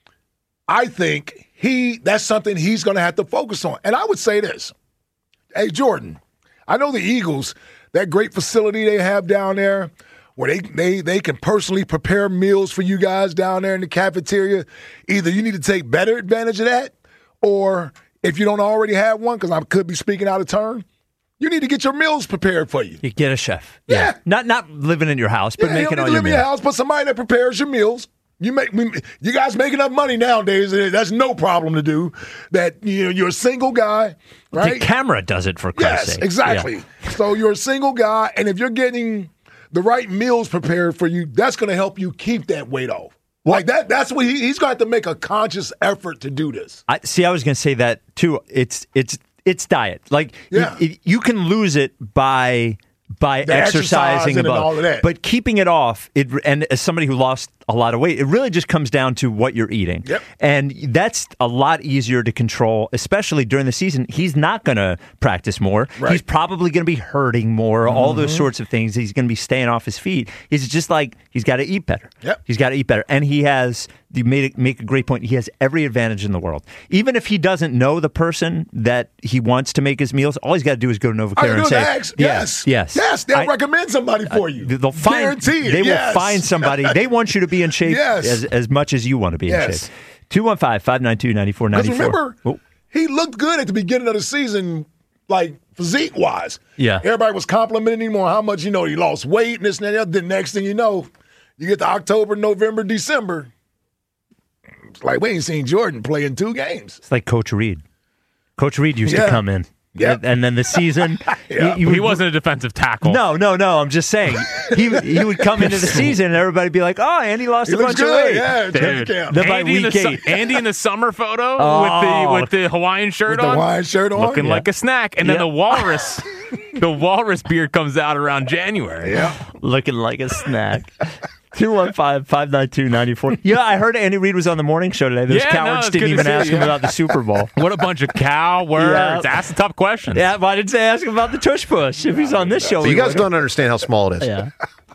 I think he that's something he's going to have to focus on. And I would say this, hey Jordan, I know the Eagles, that great facility they have down there, where they, they they can personally prepare meals for you guys down there in the cafeteria. Either you need to take better advantage of that, or if you don't already have one, because I could be speaking out of turn, you need to get your meals prepared for you. You get a chef. Yeah. yeah. Not not living in your house, but yeah, making you don't all need to your live in meals. your house, but somebody that prepares your meals. You make you guys make enough money nowadays. That's no problem to do. That you know you're a single guy, right? The camera does it for Christ's yes, sake. exactly. Yeah. So you're a single guy, and if you're getting the right meals prepared for you, that's going to help you keep that weight off. Like that. That's what he, he's going to have to make a conscious effort to do this. I see. I was going to say that too. It's it's it's diet. Like yeah. you, you can lose it by. By the exercising and all of that. But keeping it off, it and as somebody who lost a lot of weight, it really just comes down to what you're eating. Yep. And that's a lot easier to control, especially during the season. He's not going to practice more. Right. He's probably going to be hurting more, Mm-hmm. all those sorts of things. He's going to be staying off his feet. He's just like, he's got to eat better. Yep. He's got to eat better. And he has, you made make a great point, he has every advantage in the world. Even if he doesn't know the person that he wants to make his meals, all he's got to do is go to NovaCare and say, ask, yes, yes, yes, they'll I, recommend somebody for you. They'll find, Guarantee it. They yes. will find somebody. They want you to be in shape yes. as, as much as you want to be yes. in shape. two one five, five nine two, nine four nine four. Because remember, oh. he looked good at the beginning of the season, like physique-wise. Yeah. Everybody was complimenting him on how much, you know, he lost weight and this and that. The next thing you know, you get to October, November, December. It's like, we ain't seen Jordan play in two games. It's like Coach Reed. Coach Reed used yeah. to come in. Yep. And, and then the season, yeah. he, he wasn't a defensive tackle. No, no, no. I'm just saying he he would come into the season and everybody would be like, "Oh, Andy lost he a bunch good. of weight." Yeah, Dude. Then by Andy, in week the, eight, su- Andy in the summer photo Oh. with the with the Hawaiian shirt With on, the Hawaiian shirt on, looking yeah. like a snack, and Yeah. then the walrus, the walrus beard comes out around January. Yeah. looking like a snack. two one five, five nine two, nine four. Yeah, I heard Andy Reid was on the morning show today. Those Yeah, no, cowards it's didn't good to even see ask you. him about the Super Bowl. What a bunch of cow words. Yeah. Ask the tough questions. Yeah, why didn't they ask him about the tush push? If he's on this show, So he you guys would. don't understand how small it is. Yeah.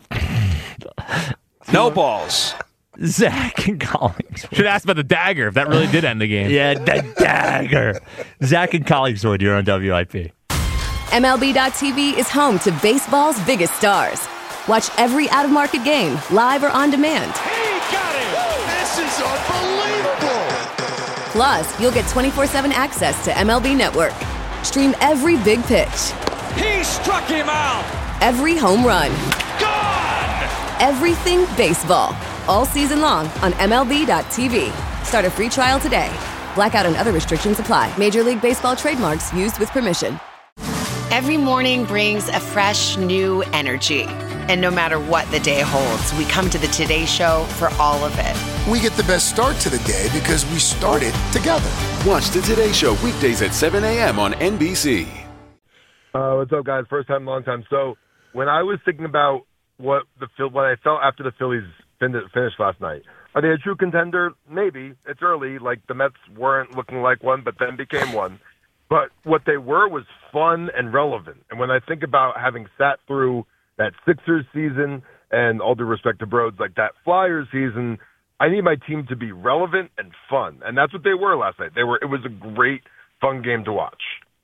No balls. Zach and Collins. Should ask about the dagger if that really did end the game. Yeah, the dagger. Zach and Collingswood, you're on W I P. M L B dot T V is home to baseball's biggest stars. Watch every out-of-market game, live or on demand. He got it! This is unbelievable! Plus, you'll get twenty-four seven access to M L B Network. Stream every big pitch, He struck him out! every home run, Gone! everything baseball. All season long on M L B dot T V. Start a free trial today. Blackout and other restrictions apply. Major League Baseball trademarks used with permission. Every morning brings a fresh, new energy. And no matter what the day holds, we come to the Today Show for all of it. We get the best start to the day because we started together. Watch the Today Show weekdays at seven a.m. on N B C. Uh, what's up, guys? First time, long time. So when I was thinking about what the what I felt after the Phillies fin- finished last night, are they a true contender? Maybe. It's early. Like, the Mets weren't looking like one, but then became one. But what they were was fun and relevant. And when I think about having sat through that Sixers season, and all due respect to Broads, like that Flyers season, I need my team to be relevant and fun. And that's what they were last night. They were. It was a great, fun game to watch.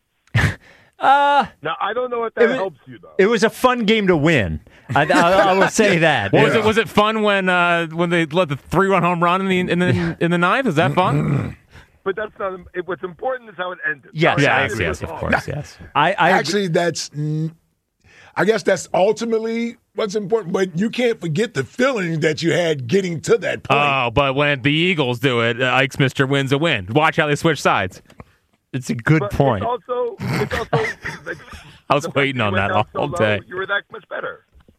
Uh, now, I don't know if that it was, helps you, though. It was a fun game to win. I, I, I will say that. What was it? Was it fun when uh, when they let the three-run home run in the in the in the ninth? Was that fun? But that's not. It, what's important is how it ended. Yes, How it yes, ended yes, was of awesome. course, yes. I, I Actually, that's. mm, I guess that's ultimately what's important. But you can't forget the feeling that you had getting to that point. Oh, but when the Eagles do it, uh, Ike's Mister wins a win. Watch how they switch sides. It's a good But point. It's also, it's also like, I was the fact waiting you on went that down so all low, day. You were that much better.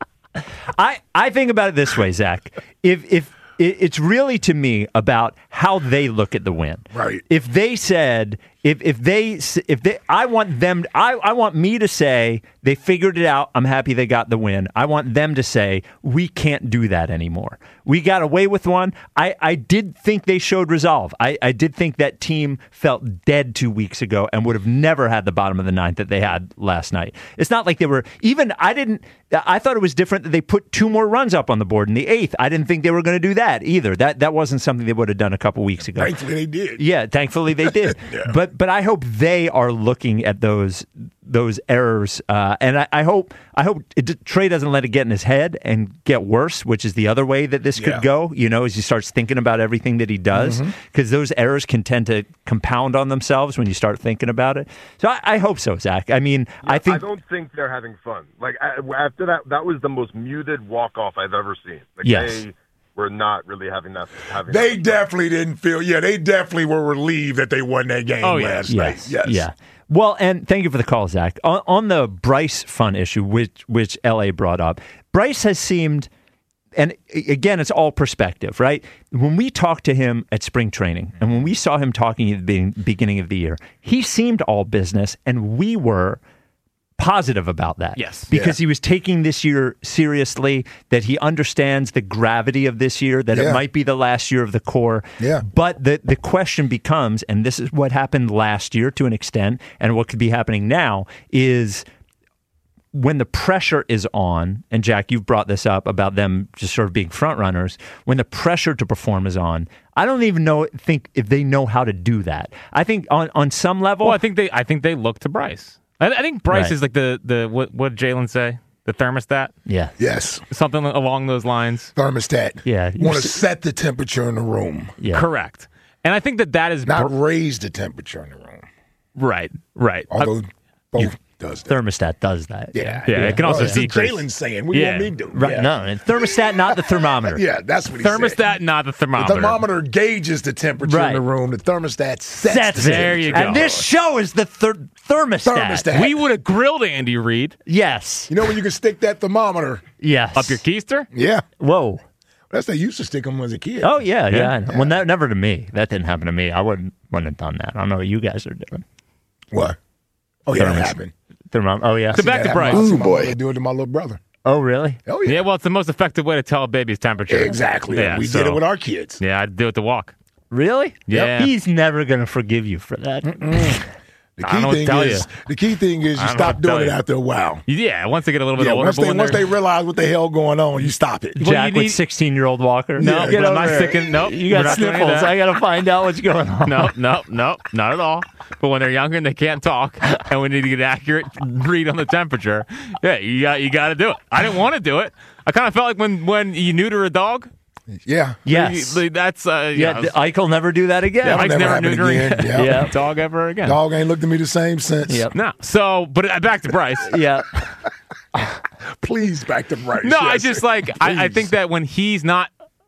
I, I think about it this way, Zach. If if it, it's really to me about how they look at the win. Right. If they said, if if they if they, I want them, I I want me to say they figured it out. I'm happy they got the win. I want them to say we can't do that anymore. We got away with one. I, I did think they showed resolve. I, I did think that team felt dead two weeks ago and would have never had the bottom of the ninth that they had last night. It's not like they were even. I didn't. I thought it was different that they put two more runs up on the board in the eighth. I didn't think they were going to do that either. That that wasn't something they would have done a couple weeks ago. Thankfully, they did. Yeah, thankfully they did. Yeah. But but I hope they are looking at those those errors, uh, and I, I hope I hope it, Trey doesn't let it get in his head and get worse, which is the other way that this Yeah. could go. You know, as he starts thinking about everything that he does, because those errors can tend to compound on themselves when you start thinking about it. So I, I hope so, Zach. I mean, I think I don't think they're having fun. Like I- after that, that was the most muted walk off I've ever seen. Like Yes. they were not really having that. Having They that definitely didn't feel. Yeah, they definitely were relieved that they won that game Oh, last yes. night. Yes. Yeah. Well, and thank you for the call, Zach. On, on the Bryce fun issue, which which L A brought up, Bryce has seemed, and again, it's all perspective, right? When we talked to him at spring training, and when we saw him talking at the beginning, beginning of the year, he seemed all business, and we were positive about that. Yes. Because Yeah. he was taking this year seriously, that he understands the gravity of this year, that Yeah. it might be the last year of the core. Yeah. But the, the question becomes, and this is what happened last year to an extent, and what could be happening now, is when the pressure is on, and Jack, you've brought this up about them just sort of being front runners, when the pressure to perform is on, I don't even know think if they know how to do that. I think on, on some level, Well, I think they I think they look to Bryce. I, I think Bryce Right. is like the the what what did Jalen say? The thermostat? yeah. Yes. Something along those lines. Thermostat. Yeah. Want to set the temperature in the room, Yeah. Correct. And I think that that is not br- raise the temperature in the room. right. Right. Although both you- does that. Thermostat does that. Yeah. Yeah, it can also Well, that's what decrease. Jalen's saying. What do you Yeah. want me to do? Right. Yeah. No, and thermostat, not the thermometer. Yeah, that's what he said. Thermostat, not the The thermometer. thermometer gauges the temperature Right. in the room. The thermostat sets Sets the it. There you temperature. go. And this show is the ther- thermostat. Thermostat. We would have grilled Andy Reid Yes. You know when you can stick that thermometer? Yes. up your keister. Yeah. Whoa. That's they used to stick them as a kid. Oh yeah, yeah. Yeah. I know. Well, that, never to me. That didn't happen to me. I wouldn't wouldn't have done that. I don't know what you guys are doing. What? Oh yeah, that Thermos- happened. Thermom- oh yeah. So back to That Bryce. happened. I see Ooh, my boy. mother do it to my little brother. Oh really? Oh yeah. Yeah, well, it's the most effective way to tell a baby's temperature. Exactly. Yeah, we so- did it with our kids. Yeah, I'd do it to walk. Really? Yeah. He's never gonna forgive you for that. The I key don't know what to thing tell is you. the key thing is you I don't know stop what to tell doing it you. after a while. Yeah, once they get a little bit Yeah, older, once but they when once they're- they realize what the hell going on, you stop it. Well, Jack you with need- sixteen-year-old Walker. Yeah, no, get but I'm over not it. sticking- nope, You we're got not doing any of sniffles. that. I gotta find out what's going on. No, no, no, not at all. But when they're younger and they can't talk, and we need to get an accurate read on the temperature, yeah, you got you got to do it. I didn't want to do it. I kind of felt like when when you neuter a dog. Yeah. Yes. you- that's uh, Yeah. yeah. the- Ike will never do that again. Yeah, Ike's never never happen neutering again. Yeah. Yeah. a dog ever again. Dog ain't looked at me the same since. Yep. No. So, but uh, back to Bryce. Yeah. Please back to Bryce. No, I Yes. just like I, I think Please. that when he's not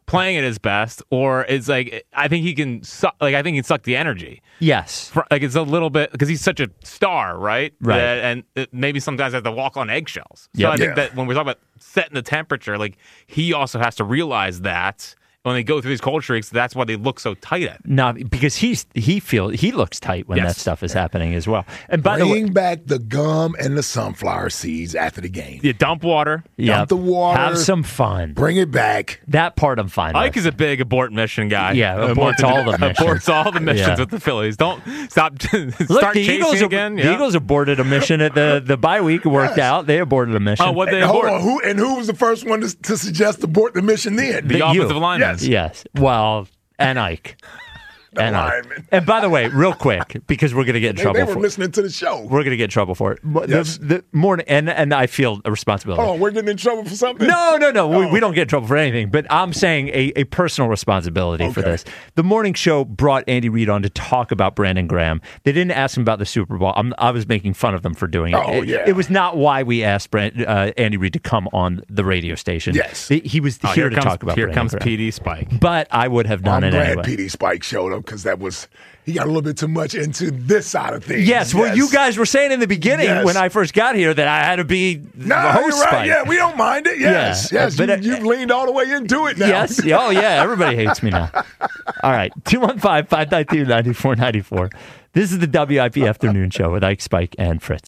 playing at his best, or it's like I think he can suck, like I think he can suck the energy. Yes, For, like it's a little bit because he's such a star, right? Right. That, and it, maybe sometimes has to walk on eggshells. So Yep. I think Yeah. that when we're talking about setting the temperature, like he also has to realize that when they go through these cold streaks, that's why they look so tight at. No, because he's he feels he looks tight when Yes. that stuff is happening as well. And by Bring the way, back the gum and the sunflower seeds after the game. You dump water. yeah, Dump the water. have some fun. Bring it back. That part I'm fine Ike with. is a big abort mission guy. Yeah, Uh, aborts more all the than- missions. Aborts all the missions Yeah. with the Phillies. Don't stop. Look, start the chasing Eagles, again. the Yeah. Eagles aborted a mission at the the bye week. It worked Yes. out. They aborted a mission. Oh, what they And hold abort? on, who and who was the first one to, to suggest abort the mission then? The you. offensive lineman. Yes. Yes. Well, and Ike. and Ike. lineman. And by the way, real quick, because we're going to get in They, trouble they were for listening to the show. we're going to get in trouble for it. But Yes. The, the morning, and and I feel a responsibility. Hold on, we're getting in trouble for something? No, no, no. We, Oh. we don't get in trouble for anything. But I'm saying a, a personal responsibility for Okay. this. The morning show brought Andy Reid on to talk about Brandon Graham. They didn't ask him about the Super Bowl. I'm, I was making fun of them for doing it. Oh, it, yeah. it was not why we asked Brand, uh, Andy Reid to come on the radio station. Yes. He, he was Oh, here, here to comes, talk about Here Brandon comes Graham. P D Spike. But I would have done I'm it glad anyway. P D Spike showed up because that was he got a little bit too much into this side of things. Yes, well, you guys were saying in the beginning Yes. when I first got here that I had to be No, the host you're right. Spike. Yeah, we don't mind it. Yes, Yeah, yes. but you, it- you've leaned all the way into it now. Yes. Oh, yeah. Everybody hates me now. All right. two one five, five nine two, nine four nine four. This is the W I P Afternoon Show with Ike, Spike, and Fritz.